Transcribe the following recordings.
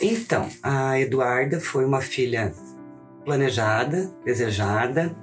Então, a Eduarda foi uma filha planejada, desejada.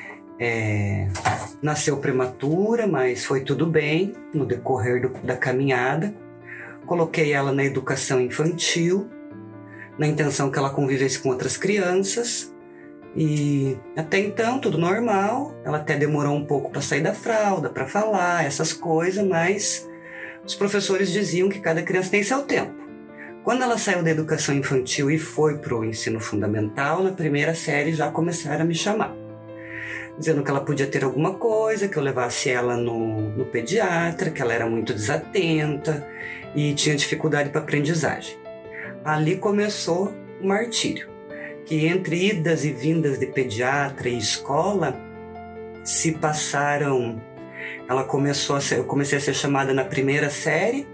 Nasceu prematura, mas foi tudo bem no decorrer da caminhada. Coloquei ela na educação infantil, na intenção que ela convivesse com outras crianças. E até então, tudo normal. Ela até demorou um pouco para sair da fralda, para falar, essas coisas, mas os professores diziam que cada criança tem seu tempo. Quando ela saiu da educação infantil e foi para o ensino fundamental, na primeira série já começaram a me chamar, dizendo que ela podia ter alguma coisa, que eu levasse ela no pediatra, que ela era muito desatenta e tinha dificuldade para aprendizagem. Ali começou o martírio, que entre idas e vindas de pediatra e escola se passaram. Eu comecei a ser chamada na primeira série,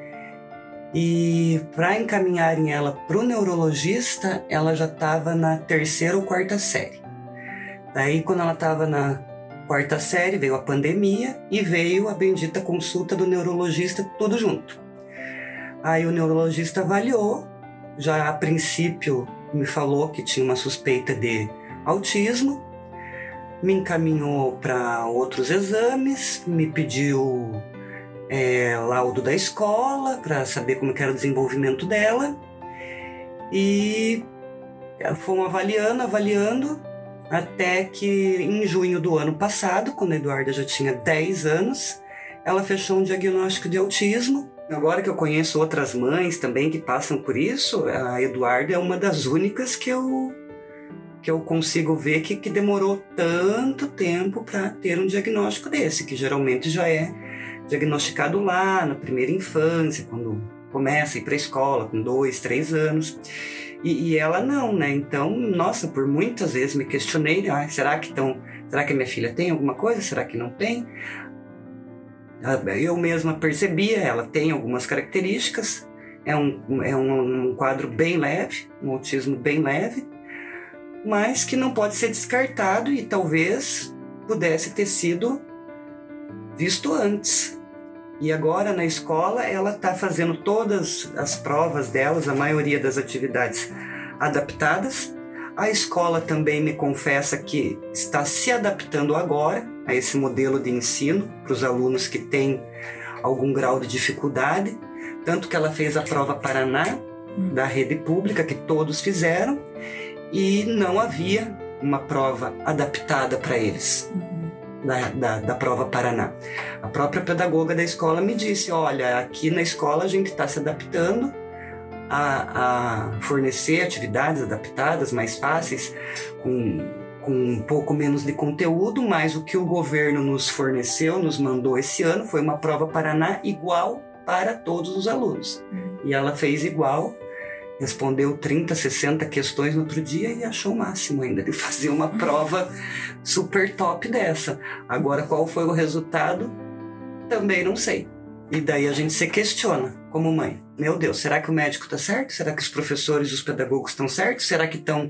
e para encaminharem ela para o neurologista, ela já estava na terceira ou quarta série. Daí, quando ela estava na quarta série, veio a pandemia e veio a bendita consulta do neurologista, tudo junto. Aí o neurologista avaliou, já a princípio me falou que tinha uma suspeita de autismo, me encaminhou para outros exames, me pediu laudo da escola para saber como que era o desenvolvimento dela, e fomos avaliando, até que em junho do ano passado, quando a Eduarda já tinha 10 anos, ela fechou um diagnóstico de autismo. Agora que eu conheço outras mães também que passam por isso, a Eduarda é uma das únicas que eu consigo ver que demorou tanto tempo para ter um diagnóstico desse, que geralmente já é diagnosticado lá na primeira infância, quando começa a ir para a escola com 2, 3 anos. E ela não, né? Então, nossa, por muitas vezes me questionei, será que a minha filha tem alguma coisa? Será que não tem? Eu mesma percebia, ela tem algumas características, é um quadro bem leve, um autismo bem leve, mas que não pode ser descartado e talvez pudesse ter sido visto antes. E agora na escola ela está fazendo todas as provas delas, a maioria das atividades adaptadas. A escola também me confessa que está se adaptando agora a esse modelo de ensino para os alunos que têm algum grau de dificuldade, tanto que ela fez a prova Paraná da rede pública, que todos fizeram, e não havia uma prova adaptada para eles. Da prova Paraná. A própria pedagoga da escola me disse, olha, aqui na escola a gente está se adaptando a fornecer atividades adaptadas, mais fáceis, com um pouco menos de conteúdo, mas o que o governo nos forneceu, nos mandou esse ano, foi uma prova Paraná igual para todos os alunos. E ela fez igual, respondeu 30, 60 questões no outro dia e achou o máximo ainda de fazer uma prova super top dessa. Agora, qual foi o resultado? Também não sei. E daí a gente se questiona, como mãe. Meu Deus, será que o médico está certo? Será que os professores e os pedagogos estão certos? Será que estão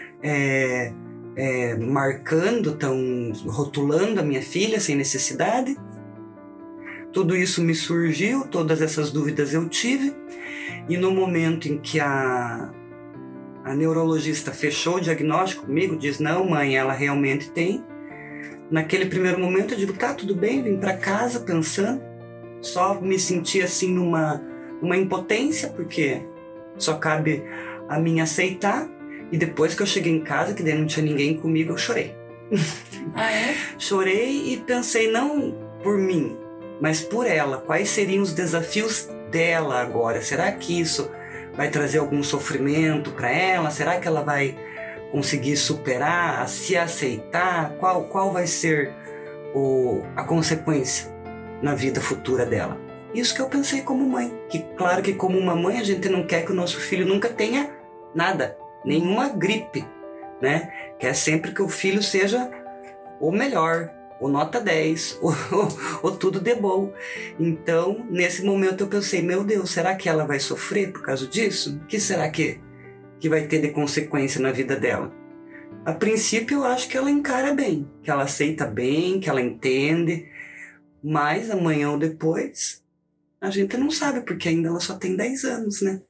marcando, estão rotulando a minha filha sem necessidade? Tudo isso me surgiu, todas essas dúvidas eu tive. E no momento em que a neurologista fechou o diagnóstico comigo, diz, não mãe, ela realmente tem. Naquele primeiro momento eu digo, tá, tudo bem, vim para casa pensando. Só me senti assim numa impotência, porque só cabe a mim aceitar. E depois que eu cheguei em casa, que daí não tinha ninguém comigo, eu chorei. Ah, é? Chorei e pensei, não por mim, mas por ela. Quais seriam os desafios dela agora? Será que isso vai trazer algum sofrimento para ela? Será que ela vai conseguir superar, se aceitar? Qual vai ser a consequência na vida futura dela? Isso que eu pensei como mãe. Que claro que como uma mãe a gente não quer que o nosso filho nunca tenha nada, nenhuma gripe, né? Quer sempre que o filho seja o melhor, ou nota 10, ou tudo de bom. Então, nesse momento eu pensei, meu Deus, será que ela vai sofrer por causa disso? O que será que vai ter de consequência na vida dela? A princípio eu acho que ela encara bem, que ela aceita bem, que ela entende, mas amanhã ou depois a gente não sabe, porque ainda ela só tem 10 anos, né?